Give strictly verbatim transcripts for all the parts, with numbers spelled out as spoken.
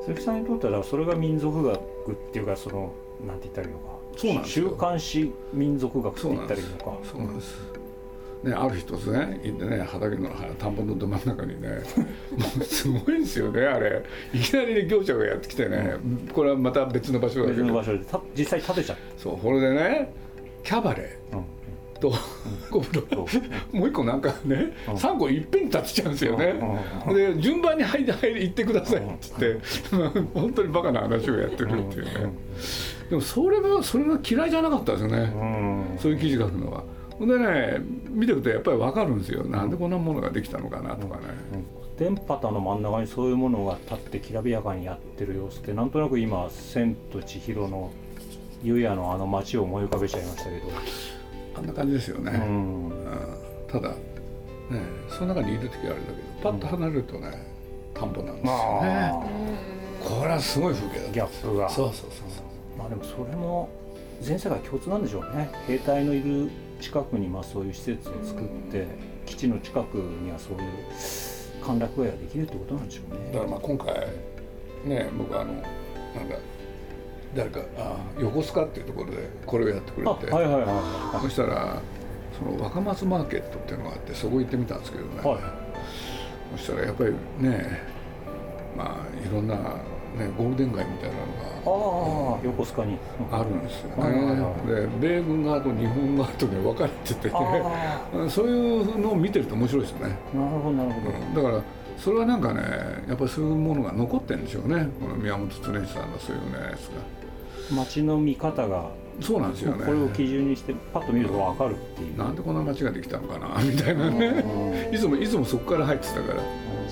鈴木さんにとってはそれが民族学っていうか、そのなんて言ったらいいのか、 そうなんですよ、 週刊誌民族学って言ったらいいのか。 そうなんです、ね、ある日突然行ってね、畑の田んぼのど真ん中にねもうすごいんですよね、あれいきなり、ね、業者がやってきてね、うん、これはまた別の場所だけど、 別の場所で実際建てちゃって、 そう、これでねキャバレー、うんとコブロ、もう一個なんかね、うん、さんこいっぺんに立てちゃうんですよね、うん、で順番に入って行ってくださいって言って、うん、本当にバカな話をやってくるっていうね、うん、でもそれがそれが嫌いじゃなかったですよね、うん、そういう記事書くのは。でね、見てるとやっぱり分かるんですよ、なんでこんなものができたのかなとかね、 うんうん、電波の真ん中にそういうものが立ってきらびやかにやってる様子って、なんとなく今千と千尋の湯屋のあの街を思い浮かべちゃいましたけど、 あんな感じですよね、うんうん、ただね、その中にいる時はあれだけど、パッと離れるとね、うん、田んぼなんですよね。これはすごい風景だった。 ギャップが。 そうそうそうそう。 まあでもそれも全世界共通なんでしょうね。兵隊のいる近くにまあそういう施設を作って、うん、基地の近くにはそういう歓楽街ができるってことなんでしょうね。 だからまあ今回ね、僕はあのなんだ誰かあ横須賀っていうところでこれをやってくれて、 はいはいはいはい、 そしたらその若松マーケットっていうのがあって、そこ行ってみたんですけどね、はい、そしたらやっぱりね、まあいろんな、ね、ゴールデン街みたいなのが、 あ、横須賀にあるんですよね、はいはいはい、で米軍側と日本側とね分かれててね、そういうのを見てると面白いですよね。 なるほどなるほど、 うん、だからそれはなんかね、やっぱりそういうものが残ってるんでしょうね、この宮本常一さんのそういうねやつが。 街の見方がそうなんですよね。 これを基準にしてパッと見ると分かるっていう、 なんでこんな街ができたのかなみたいなねいつもいつもそこから入ってたから。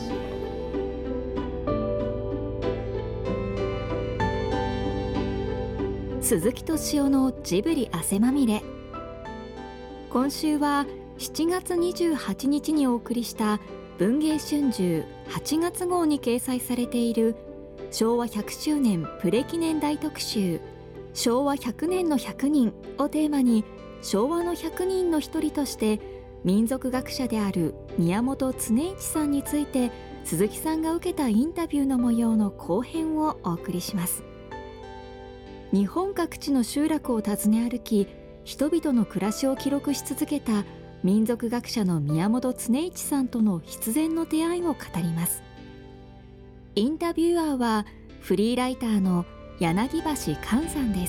鈴木敏夫のジブリ汗まみれ。今週はしちがつにじゅうはちにちにお送りした文藝春秋はちがつ号に掲載されている昭和ひゃくしゅうねんプレ記念大特集、昭和ひゃくねんのひゃくにんをテーマに、昭和のひゃくにんの一人として民族学者である宮本常一さんについて鈴木さんが受けたインタビューの模様の後編をお送りします。日本各地の集落を訪ね歩き、人々の暮らしを記録し続けた民族学者の宮本常一さんとの必然の出会いを語ります。インタビュアーはフリーライターの柳橋寛さんです。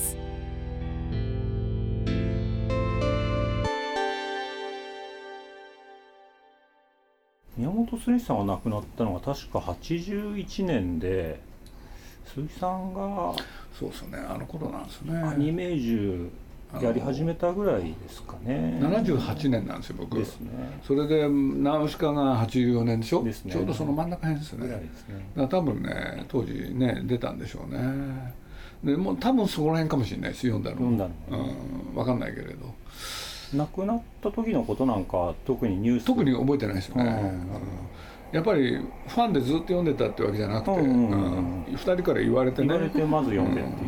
宮本常一さんが亡くなったのが確かはちじゅういちねんで、鈴木さんがそうですね、あの頃なんですね。 アニメージュやり始めたぐらいですかね。 ななじゅうはちねんなんですよ僕ですね。 それでナウシカがはちじゅうよねんでしょですね。 ちょうどその真ん中辺ですね。 ぐらいですね。 だから多分ね当時ね出たんでしょうね。でもう多分そこら辺かもしれないです、読んだの読んだの、 うん、分かんないけれど。 亡くなった時のことなんか特にニュース特に覚えてないですよね、うんうん、やっぱりファンでずっと読んでたってわけじゃなくて、うんうんうん、ふたりから言われてね、 言われてまず読んでっていう、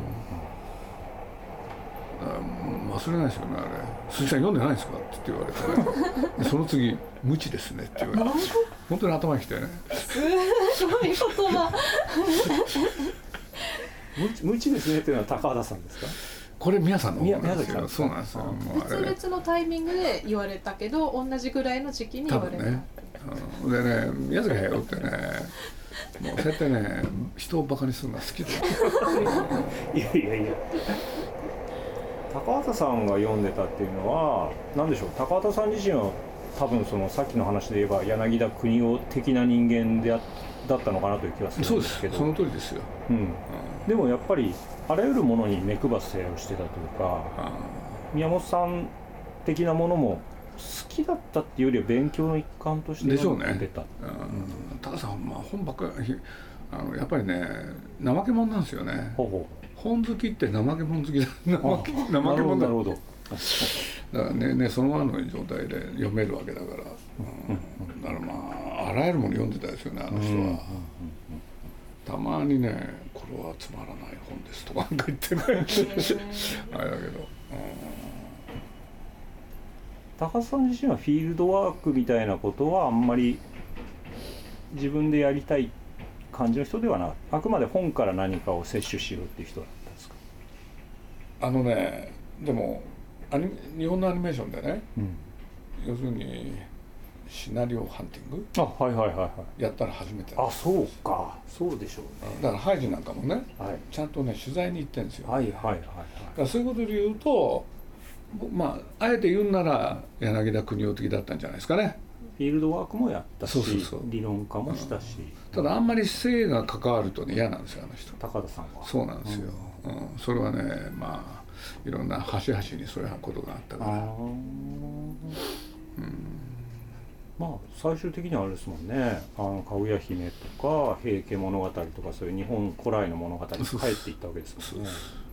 うん、忘れないですよねあれ。鈴木さん読んでないですかって言われて、ね、その次無知ですねって言われて本当に頭にきてねすごい言葉無知、無知ですねっていうのは高畑さんですか？ これ宮さんの方なんですよ。そうなんですよ。 別々のタイミングで言われたけど同じぐらいの時期に言われた。 ね、うん、でね宮崎駿ってねもうそうやってね人をバカにするのが好きでいやいやいや高畑さんが読んでたっていうのは何でしょう。高畑さん自身は多分そのさっきの話で言えば柳田国男的な人間であだったのかなという気がするんですけど。 そうです、その通りですよ、 うんうん、でもやっぱりあらゆるものに目配せをしてたというか、宮本さん的なものも好きだったっていうよりは勉強の一環として読んでた。でしょうね、 うん、高さんはまあ本ばっかりあのやっぱりね怠け者なんですよね。ほうほう。本好きって怠け者好きだ。怠け者だ。なるほど。だからね、ねそのままの状態で読めるわけだから、うん、だからまああらゆるもの読んでたですよねあの人は、うんうんうん、たまにねこれはつまらない本ですとかなんか言ってねあれだけど、うん、 高須さん自身はフィールドワークみたいなことはあんまり自分でやりたい感じの人ではなく、あくまで本から何かを摂取しようっていう人だったんですか？ あのね、でもアニ日本のアニメーションでね、 うん、 要するにシナリオハンティングあ、はいはいはいはいやったら初めて。 あ、そうか、そうでしょうね。 だからハイジなんかもね、 はい、 ちゃんとね取材に行ってるんですよ。 はいはいはいはい。 だからそういうことで言うと、まああえて言うなら柳田国男的だったんじゃないですかね。 フィールドワークもやったし、 そうそうそう、 理論家もしたし、 うん、ただあんまり性が関わるとね嫌なんですよ、あの人。 高田さんは。 そうなんですよ、うんうん、それはね、まあいろんな端々にそういうことがあったから。あ、うん、 まあ最終的にはあれですもんね、あのかぐや姫とか平家物語とかそういう日本古来の物語に帰っていったわけですもんね。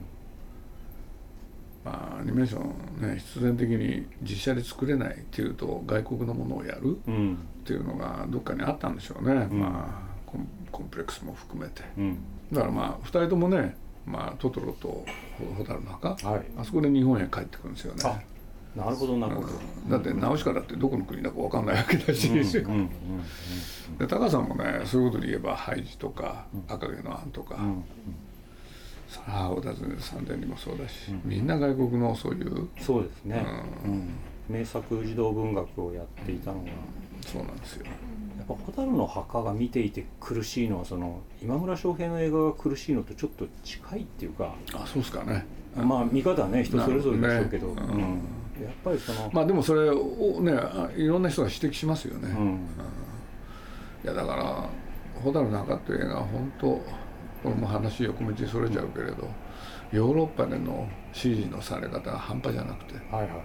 まあアニメーションね、必然的に実写で作れないっていうと外国のものをやるっていうのがどっかにあったんでしょうね、うん、まあコ ン, コンプレックスも含めて、うん、だからまあふたりともね、まあ、トトロと蛍の墓、はい、あそこで日本へ帰ってくるんですよね。 あ、なるほどなるほど、 うん、だってナウシカだってどこの国だか分かんないわけだし、で高さんもね、そういうことで言えばハイジとか、うん、赤毛のアンとか、うんうん、さあ小田津さんでんにもそうだし、うん、みんな外国のそういう、 そうですね、うんうん、名作児童文学をやっていたのが、うん、 そうなんですよ。 やっぱ蛍の墓が見ていて苦しいのは、その今村昌平の映画が苦しいのとちょっと近いっていうか。 あ、そうですかね。 まあ見方はね人それぞれでしょうけど、ね、うん、やっぱりそのまあでもそれをね、いろんな人が指摘しますよね、うんうん、いやだから蛍の墓っていう映画は本当、これも話横道にそれちゃうけれど、ヨーロッパでの支持のされ方が半端じゃなくて、はいはいはい、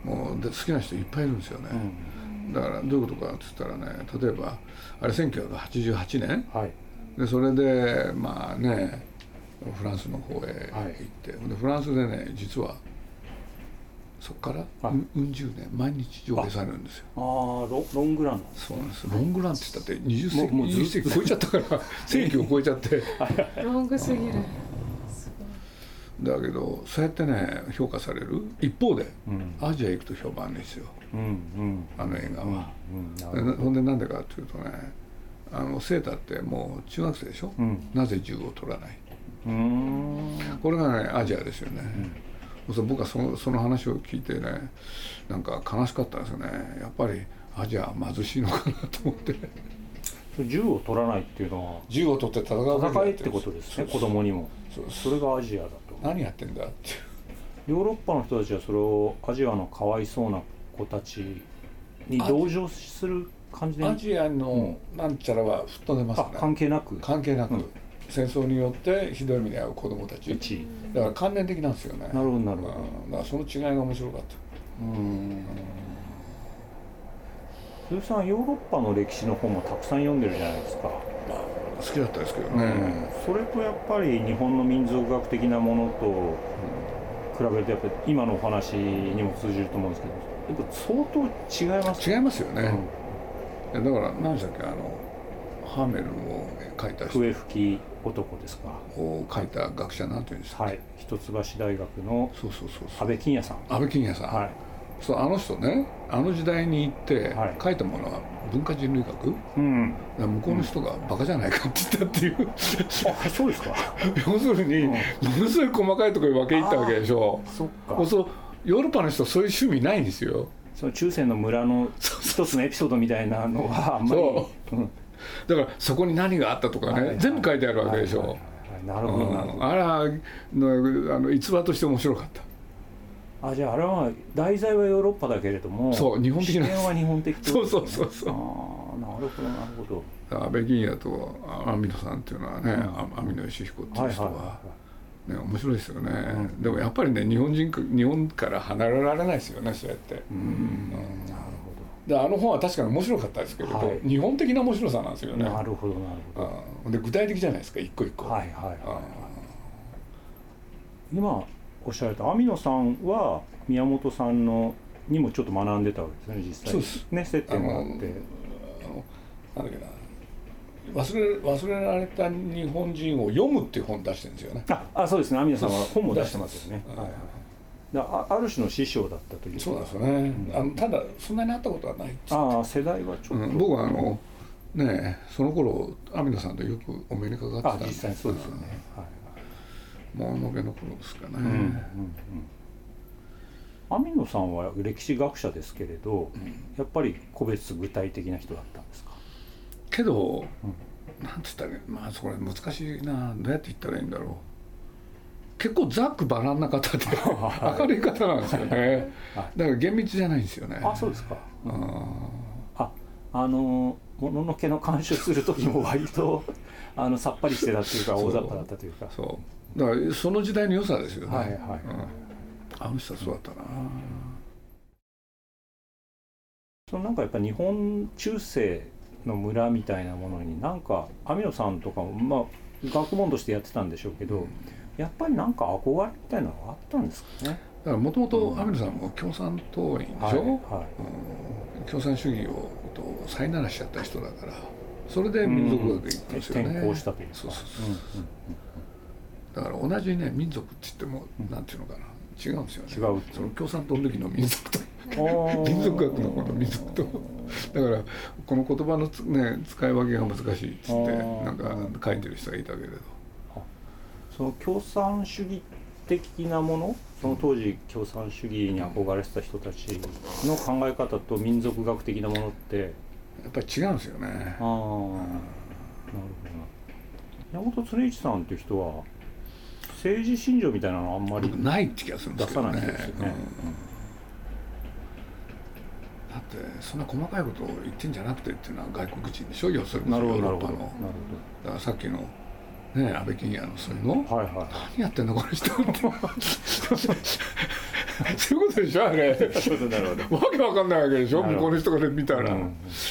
もうで好きな人いっぱいいるんですよね、うん、だからどういうことかって言ったらね、例えばあれせんきゅうひゃくはちじゅうはちねん、はい、でそれでまあねフランスの方へ行って、はい、でフランスでね実はそこからうん十年毎日上映されるんですよ。 ああ ロ, ロングラン。 そうなんです。ロングランって言ったってにじゅっせきにじゅっせき超えちゃったから世紀を超えちゃってロングすぎる。 だけどそうやってね評価される一方で、うん、アジア行くと評判ですよ、うんうん、あの映画は、うんうん、ほんでなんでかっていうとね、あのセータってもう中学生でしょ、うん、なぜ銃を取らない、うーん、これがねアジアですよね、うん、そう僕はその、その話を聞いてね、なんか悲しかったんですよね。やっぱりアジアは貧しいのかなと思って銃を取らないっていうのは銃を取って戦う戦いってことですね。子供にも そ, それがアジアだと。 何やってんだっていう。 ヨーロッパの人たちはそれをアジアのかわいそうな子たちに同情する感じで、 アジアのなんちゃらは吹っ飛んでますね。 関係なく関係なく、うん、戦争によってひどい目に遭う子供たち、だから関連的なんですよね。 なるほどなるほど、 うん、だからその違いが面白かった。うーん、 鈴木さんヨーロッパの歴史の本もたくさん読んでるじゃないですか。まあ好きだったですけどね、うん、 それとやっぱり日本の民族学的なものと比べるとやっぱり今のお話にも通じると思うんですけど、やっぱ相当違います違いますよね、うん、だから何でしたっけ、あのハーメルを書いた人、 笛吹き男ですかを書いた学者なんていうんですか、 はい、一橋大学の安倍金也さん。 安倍金也さん、はい、そうあの人ね、あの時代に行って書いたものは文化人類学、うん、向こうの人がバカじゃないかって言ったっていう、うん、 あ、そうですか要するに、うん、ものすごい細かいところに分け入ったわけでしょ。 そっか。 そうヨーロッパの人そういう趣味ないんですよ。 その中世の村の一つのエピソードみたいなのはあんまりそう、うん、 だからそこに何があったとかね、はいはい、全部書いてあるわけでしょ、はいはいはい、なるほどなるほど、うん、あれはのあの逸話として面白かった。 あ、じゃああれは題材はヨーロッパだけれども、 そう日本的な視点は日本的ってことですね。そうそうそうそう。 あ、なるほどなるほど。安倍金也と網野さんっていうのはね、うん、網野義彦っていう人は、はいはいはい、ね、面白いですよね、うん、でもやっぱりね日本人日本から離れられないですよね、そうやって。うん、うん、なるほど。であの本は確かに面白かったですけれど、はい、日本的な面白さなんですよね。 なるほどなるほど。で具体的じゃないですか、一個一個。 はいはいはい、はい、今おっしゃられた網野さんは宮本さんのにもちょっと学んでたわけですね、実際。 そうです。 ね、接点があって。 あのなんだっけな、忘れ忘れられた日本人を読むっていう本出してるんですよね。 ああ、そうですね。網野さんは本も出してますよね。はいはい。だ あ, ある種の師匠だったという。 そうなんですよね。うん、あのただそんなに会ったことはない。 ああ、世代はちょっと。 うん、僕はあのねその頃網野さんとよくお目にかかってたんで、 あ実際にそうですよね、はいもののけの頃ですかね、 うんうんうん、網野さんは歴史学者ですけれど、うん、やっぱり個別具体的な人だったんですか？ けど、うん、なんて言ったらまあそれ難しいな、どうやって言ったらいいんだろう、結構ざっくばらんな方で明るい方なんですよね、はい、だから厳密じゃないんですよね。 あ、そうですか。うん、あ、あのもののけの監修する時も割とあのさっぱりしてたっていうか大雑把だったというか、 そうそうだからその時代の良さですよね。はいはい、うん、あの人はそうだったな。 そのなんかやっぱ日本中世の村みたいなものになんか網野さんとかもまあ学問としてやってたんでしょうけど、うん、やっぱりなんか憧れみたいなのがあったんですかね。 だからもともと網野さんも共産党員でしょ、はいはい、うん、共産主義をとさいならしちゃった人だから、それで民族学行ったんですよね、うん、 転校したというか。 そうそうそう、うんうんうん、だから同じね民族って言っても、うん、なんていうのかな、違うんですよね。 違う。 その共産党の時の民族と民族学のこの民族とだからこの言葉の、ね、使い分けが難しいっつってなんか書いてる人がいたけれど、 その共産主義的なもの、その当時共産主義に憧れてた人たちの考え方と民族学的なものってやっぱり違うんですよね。ああ、なるほどな。山本恒一さんっていう人は政治信条みたいなのあんまりないって気がするんですけどね。 出さないんですよね、うんうん、 だってそんな細かいことを言ってんじゃなくてっていうのは外国人でしょ、要するにヨーロッパの。だからさっきのね、安倍晋也のそういうの、はいはい、何やってんのこの人ってそういうことでしょあれ。なるほど。わけわかんないわけでしょ、向こうの人から見たら、うん、うん、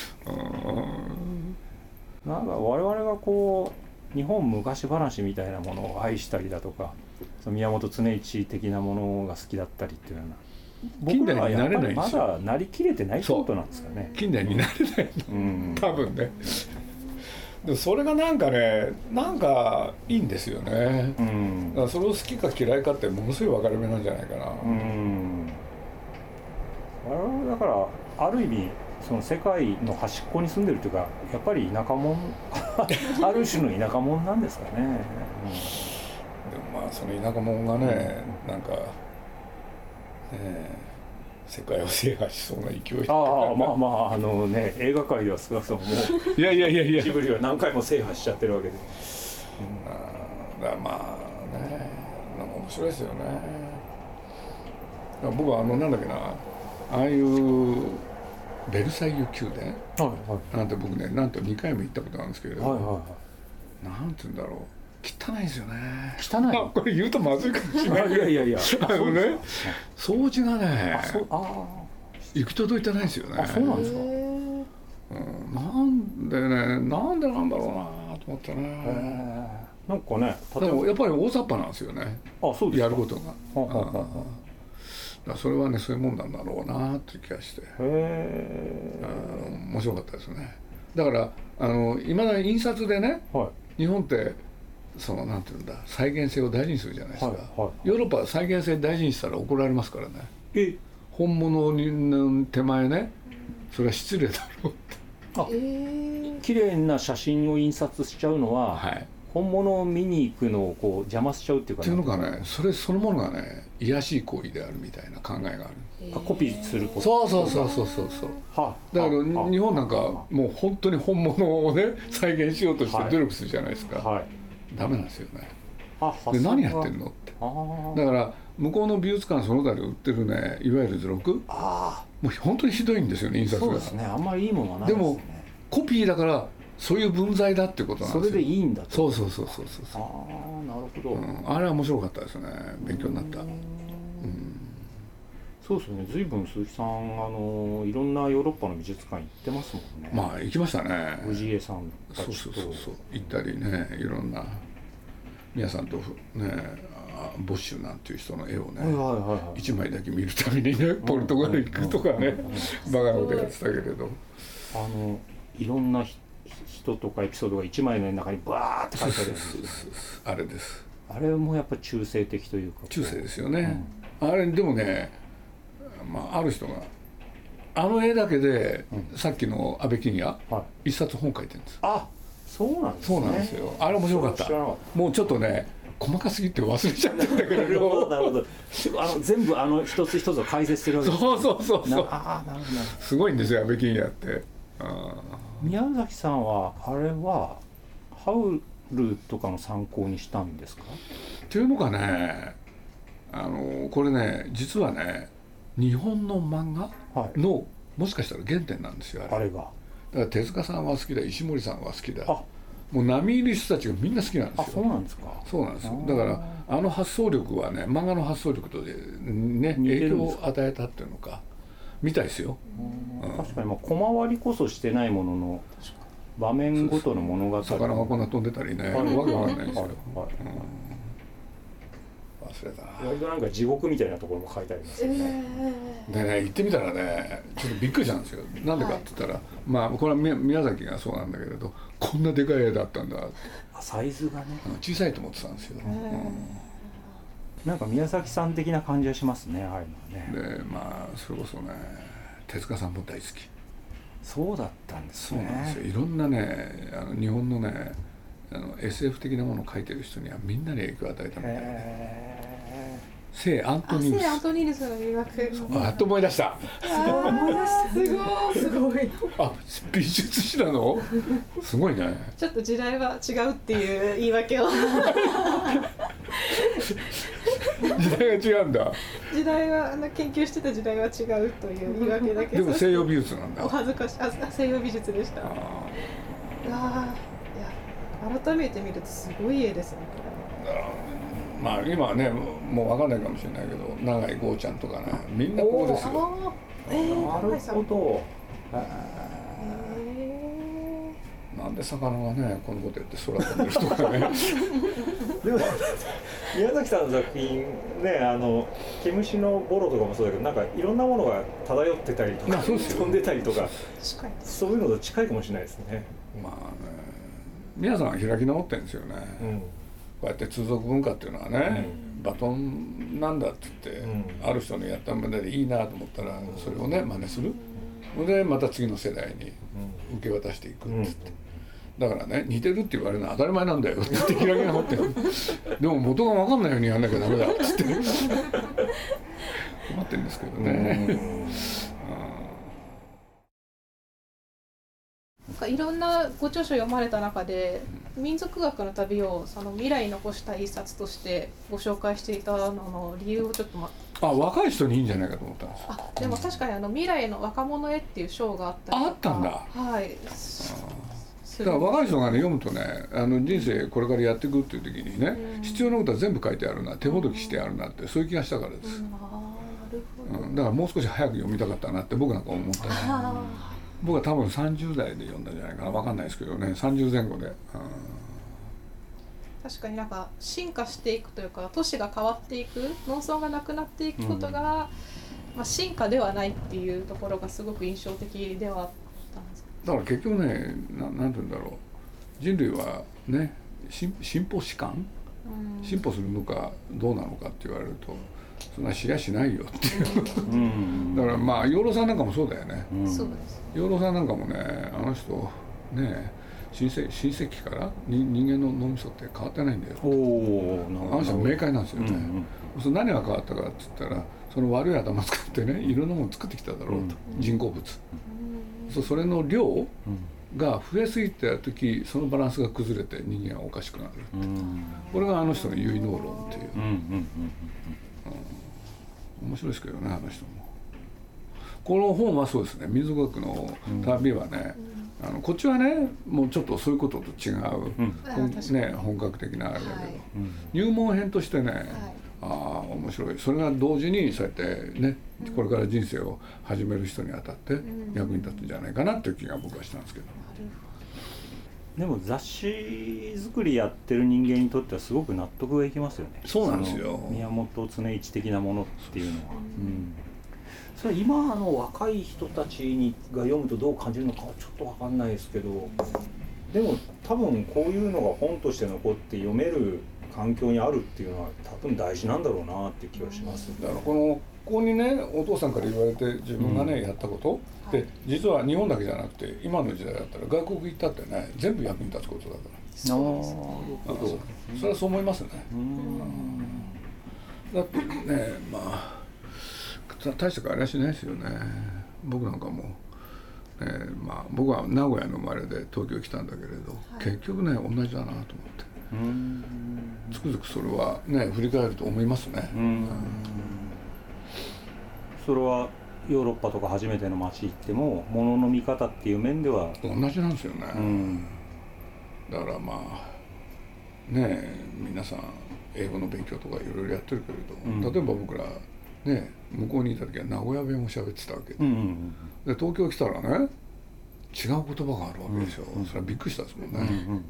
なんか我々がこう日本昔話みたいなものを愛したりだとか、その宮本恒一的なものが好きだったりっていうような、僕らはやっぱりまだなりきれてないってことなんですかね。 近代になれない、うん、多分ね。でもそれがなんかね、なんかいいんですよね、うん、だからそれを好きか嫌いかってものすごい分かれ目なんじゃないかな、うん、 我々だからある意味その世界の端っこに住んでるというか、やっぱり田舎者ある種の田舎者なんですかね、うん、でもまあその田舎者がね、うん、なんかねえ世界を制覇しそうな勢い。 ああ、まあまああのね、映画界では少なくとももういやいやいやいやジブリは何回も制覇しちゃってるわけで、 うん、だからまあね、なんか面白いですよね。僕はあのなんだっけな、ああいうベルサイユ宮殿、はいはい、なんて僕ね、なんとにかいも行ったことあるんですけれど、はいはいはい、なんて言うんだろう、汚いですよね。 汚い。 これ言うとまずいかもしれない。 いやいやいや。 あのね、掃除がね、行き届いてないですよね。 あ、そうなんですか。うん、 なんでね、なんでなんだろうなと思ってね。 なんかね、 でもやっぱり大雑把なんですよね。 あ、そうですか。 やることが。ははははだそれはね、そういうもんなんだろうなっていう気がして。へえ。面白かったですね。だからあの今だに印刷でね、はい、日本ってそのなんていうんだ、再現性を大事にするじゃないですか、はいはいはい、ヨーロッパは再現性大事にしたら怒られますからね。え本物の手前ね、それは失礼だろうって。 あ、えー、綺麗な写真を印刷しちゃうのは、はい、本物を見に行くのをこう邪魔しちゃうっていうか、 っていうのがね、それそのものがね、卑しい行為であるみたいな考えがある。 えー、あ、コピーすること。 そうそうそうそうそうそう。はあ、だから日本なんかもう本当に本物をね再現しようとして努力するじゃないですか。はいはい、ダメなんですよね。あ、で何やってんのって。だから向こうの美術館その他で売ってるね、いわゆる図録、あもう本当にひどいんですよね、印刷が。 そうですね、あんまりいいものはないですね。 でもコピーだからそういう分際だっていうことなんですよ。 それでいいんだと。 そうそうそうそうそう。 ああ、なるほど、 うん、あれは面白かったですね、勉強になった。うん、 そうですね、随分鈴木さん、あのいろんなヨーロッパの美術館行ってますもんね。 まあ行きましたね。 氏家さんたちと。 そうそうそうそう、行ったりね、いろんな皆さんとね、ボッシュなんていう人の絵をね、はいはいはいはい、いちまいだけ見るためにね、ポルトガル行くとかね、バカなことやってたけれど、 あのいろんな人とかエピソードがいちまいの中にバーって書いてあるんですよ。 あれです。 あれもやっぱ中性的というか。 中性ですよね。うん、あれでもね、まあある人があの絵だけで、うん、さっきの安倍金也、はい、一冊本書いてるんです。 あ、そうなんですね。 そうなんですよ。あれ面白かった。もうちょっとね細かすぎて忘れちゃったんだけど。なるほどなるほど。 あの全部あの一つ一つを解説してるわけです、ね。 そうそうそうそう。 ああ、なるほど。 すごいんですよ安倍金也って。あ、 宮崎さんはあれはハウルとかの参考にしたんですか？ っていうのかね、あのこれね実はね日本の漫画の、はい、もしかしたら原点なんですよあれ。 あれが。 だから手塚さんは好きだ、石森さんは好きだ。あ、もう並み入り人たちがみんな好きなんですよ。 あ、そうなんですか。 そうなんですよ。だからあの発想力はね、漫画の発想力とでね影響を与えたっていうのかみたいですよ。 うん、確かにまあ小回りこそしてないものの場面ごとの物語。 魚がこんな飛んでたりね、わけわかんないですよ。はいはい、うん、忘れたな。 割となんか地獄みたいなところも書いてありますよね。 えー、でね行ってみたらねちょっとびっくりしたんですよ。なんでかって言ったら、はい、まあこれは宮崎がそうなんだけれど、こんなでかい絵だったんだって。 サイズがね小さいと思ってたんですよ。うん、 なんか宮崎さん的な感じがしますね、ああいうのはね。 でまあそれこそね手塚さんも大好き。 そうだったんですね。そうなんですよ。いろんなねあの日本のねあの エスエフ 的なものを描いてる人にはみんなに影響を与えたみたいで。聖アントニウス。 聖アントニウスの留学。 あっと思い出した。 思い出した。すごい。すごい。 あ、美術史なの？すごいね。 ちょっと時代は違うっていう言い訳を。 時代が違うんだ。 時代はあの研究してた時代は違うという言い訳だけ。 でも西洋美術なんだ。 お恥ずかしい。あ、西洋美術でした。ああ、いや改めて見るとすごい絵ですね。これ。 まあ今はねもう分かんないかもしれないけど永井豪ちゃんとかねみんなここですよ。 えー、なるほど。 なんで魚がねこのことやって空飛んでる人がね。 でも宮崎さんの作品ね、あの毛虫のボロとかもそうだけど、なんかいろんなものが漂ってたりとか飛んでたりとか、そういうのと近いかもしれないですね。 まあね、皆さんは開き直ってるんですよね。うん、こうやって通俗文化っていうのはね、うん、バトンなんだって言って、うん、ある人のやったものでいいなと思ったら、うん、それをね真似する、うん、でまた次の世代に受け渡していくって言って、うん、だからね似てるって言われるのは当たり前なんだよって言って開き直ってる。でも元が分かんないようにやんなきゃダメだって言って困ってるんですけどね。 うん、いろんなご著書読まれた中で民族学の旅をその未来に残した一冊としてご紹介していたのの理由をちょっとまあ若い人にいいんじゃないかと思ったんですよ。 あでも確かにあの未来の若者へっていう章があったりとか。 あったんだ。 はい。 だから若い人がね読むとねあの人生これからやっていくっていう時にね、うん、必要なことは全部書いてあるな手ほどきしてあるなってそういう気がしたからです。うん、あなるほど。うん、だからもう少し早く読みたかったなって僕なんか思ったね。僕は多分さんじゅう代で読んだんじゃないかな分かんないですけどねさんじゅうぜん後で、うん、 確かになんか進化していくというか都市が変わっていく農村がなくなっていくことが、うんまあ、進化ではないっていうところがすごく印象的ではあったんですか。 だから結局ね な, なんて言うんだろう人類はね進歩史観、うん、進歩するのかどうなのかって言われるとそんな知りゃしないよっていう、うん、だからまあ養老さんなんかもそうだよね、うん、 そうです養老さんなんかもねあの人ね親戚親戚から人間の脳みそって変わってないんだよ。おあの人は明快なんですよね、うんうん、それ何が変わったかって言ったらその悪い頭使ってねいろんなもの作ってきただろうと、うん、人工物、うん、そ, それの量が増えすぎた時そのバランスが崩れて人間はおかしくなるって、うん、これがあの人の唯能論っていう、うんうんうんうん面白いですけどねあの人も。この本はそうですね民族学の旅はね、うん、あのこっちはねもうちょっとそういうことと違う、うんね、本格的なあれだけど、はい、入門編としてね、はい、ああ面白いそれが同時にそうやってね、うん、これから人生を始める人にあたって役に立つんじゃないかなっていう気が僕はしたんですけど、 うん、でも雑誌作りやってる人間にとってはすごく納得がいきますよね。 そうなんですよ。 宮本常一的なものっていうのは、うん、それ今の若い人たちにが読むとどう感じるのかはちょっと分かんないですけど、でも多分こういうのが本として残って読める環境にあるっていうのは多分大事なんだろうなっていう気がします。 だからこのこにねお父さんから言われて自分がね、うん、やったこと、はい、で実は日本だけじゃなくて今の時代だったら外国行ったってね全部役に立つことだから。 そうですね。それはそう思いますね。うん、だってねまあ大した変わりはしないですよね。僕なんかも、えー、まあ僕は名古屋の生まれで東京来たんだけれど、はい、結局ね同じだなと思って。うんつくづくそれはね振り返ると思いますね。うんうんそれはヨーロッパとか初めての街行っても物の見方っていう面では同じなんですよね。うんだからまあねえ皆さん英語の勉強とかいろいろやってるけれど、うん、例えば僕らね向こうにいた時は名古屋弁を喋ってたわけで、うんうんうん、で東京来たらね違う言葉があるわけですよ、うんうん、それはびっくりしたですもんね、うん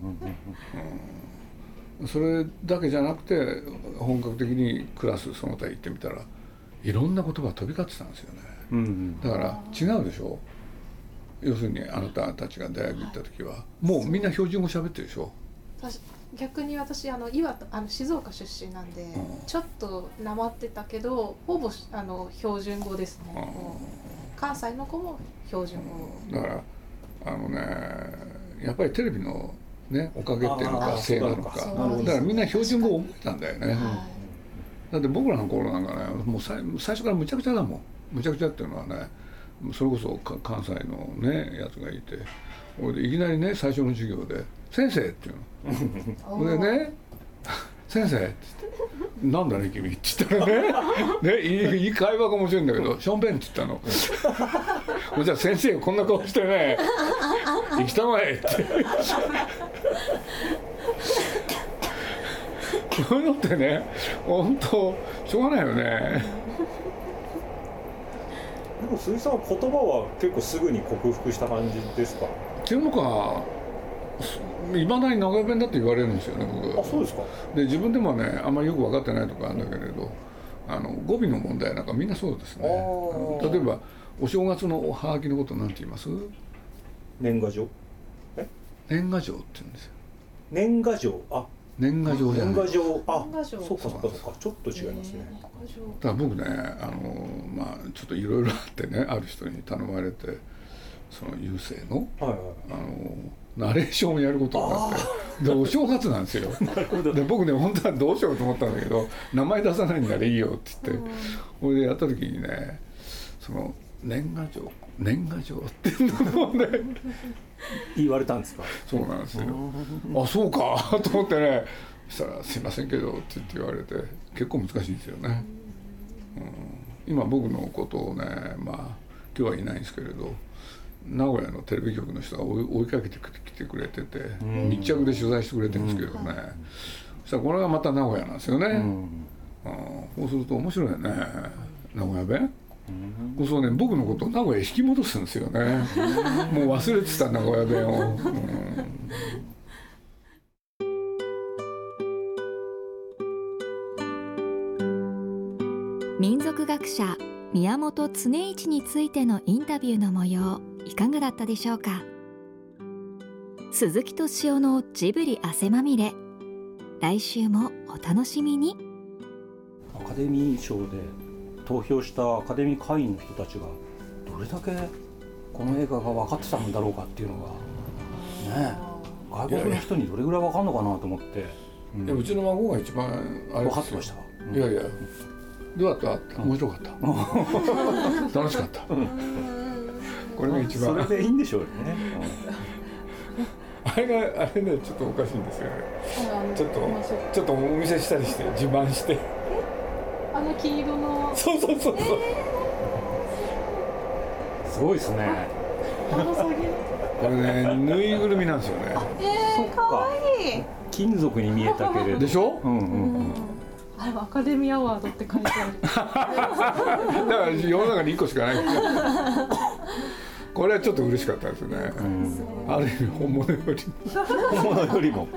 うん、それだけじゃなくて本格的にクラスその他行ってみたらいろんな言葉が飛び交ってたんですよね、うんうん、だから違うでしょ。要するにあなたたちが大学行った時はもうみんな標準語喋ってるでしょ。 逆に私あの岩手あの静岡出身なんで、うん、ちょっとなまってたけどほぼあの標準語ですね、うん、関西の子も標準語、 うん、だからあのねやっぱりテレビの、ね、おかげっていうのかせいなのかだからみんな標準語を覚えたんだよね、はい、だって僕らの頃なんかねもう最初からむちゃくちゃだもん。むちゃくちゃっていうのはねそれこそ関西のねやつがいていきなりね最初の授業で「先生」っていうのでね「先生」って言って「なんだね君」って言ったらねねいい会話が面白いんだけど「ションベン」って言ったのじゃあ先生こんな顔してね「行きたまえ」ってそういうのってね本当しょうがないよね。 でも鈴木さんは言葉は結構すぐに克服した感じですか？ っていうのかいまだに名古屋弁だって言われるんですよね僕。 あそうですか。 で自分でもねあんまりよく分かってないとかあるんだけれどあの語尾の問題なんかみんなそうですね。例えばお正月のおはがきのことなんて言います？ 年賀状？ え？年賀状って言うんですよ。 年賀状あ年賀状じゃない。 年賀状あそうかそうかそうかちょっと違いますね。 だから僕ねあのまあちょっといろいろあってねある人に頼まれてその郵政の、はいはい、あのナレーションをやることになってでお正月なんですよ。で僕ね本当はどうしようと思ったんだけど名前出さないんならいいよって言ってそれでやった時にねその年賀状年賀状っていうのをね言われたんですか？ そうなんですよ。あそうかと思ってねそしたら「すいませんけど」って言われて結構難しいんですよね、うん、今僕のことをねまあ今日はいないんですけれど名古屋のテレビ局の人が追いかけてきてくれてて密着で取材してくれてるんですけどね、うん、そしたらこれがまた名古屋なんですよね、うん、そうすると面白いよね名古屋弁。うん、そうね僕のことを名古屋へ引き戻すんですよねもう忘れてた名古屋弁を、うん民族学者宮本恒一についてのインタビューの模様いかがだったでしょうか。鈴木敏夫のジブリ汗まみれ来週もお楽しみに。 アカデミー賞で投票したアカデミー会員の人たちがどれだけこの映画が分かってたんだろうかっていうのがね外国の人にどれぐらい分かんのかなと思って。 うん、いやうちの孫が一番あれ分かってました、 うん、いやいやどうだった？面白かった、うん、楽しかった、うん、これが一番それでいいんでしょうよね、 うん、あれがあれねちょっとおかしいんですよね、ちょっとちょっとお見せしたりして自慢してあの黄色のそうそうそうそう、えー、すごいですねこれねぬいぐるみなんですよね。 えー、かわいい金属に見えたけれどでしょ、 うんうんうん、 あれアカデミーアワードって書いてあるだから世の中にいっこしかないこれはちょっと嬉しかったですね、うん、ある意味本物より本物よりも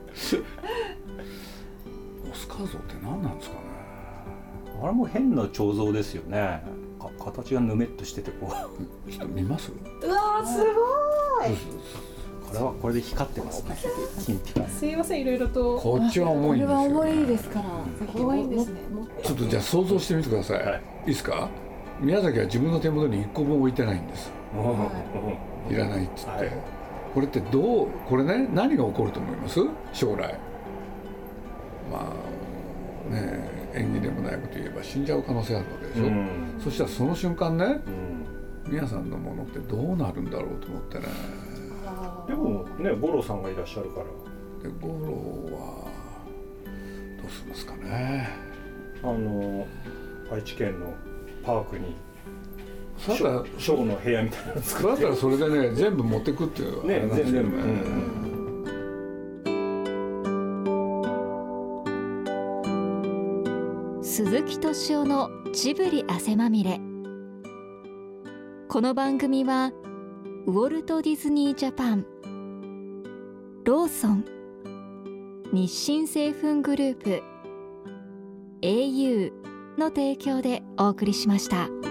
オスカー像って何なんですかね。 あれも変な彫像ですよね。か形がぬめっとしててこうちょっと見ます？ うわーすごいこれはこれで光ってますね。金ピカ。 すいません、いろいろと。 こっちは重いんですよ、ね。 これは重いですから。 重いんですね。 ちょっとじゃあ想像してみてください。はい、いいですか？宮崎は自分の手元にいっこぶん置いてないんです。はい、いらないっつって、はい。これってどう、これね、何が起こると思います？将来。まあね、縁起でもないこと言えば死んじゃう可能性あるわけでしょ。うん、そしたらその瞬間ね、うん、皆さんのものってどうなるんだろうと思ってね。 でもね、五郎さんがいらっしゃるから。 で五郎はどうしますかね。 あの愛知県のパークにショーの部屋みたいなの作って。 だったらそれでね、全部持ってくっていうね、全部。うんうん、鈴木敏夫のジブリ汗まみれ。この番組はウォルト・ディズニー・ジャパン、ローソン、日清製粉グループ、エーユー の提供でお送りしました。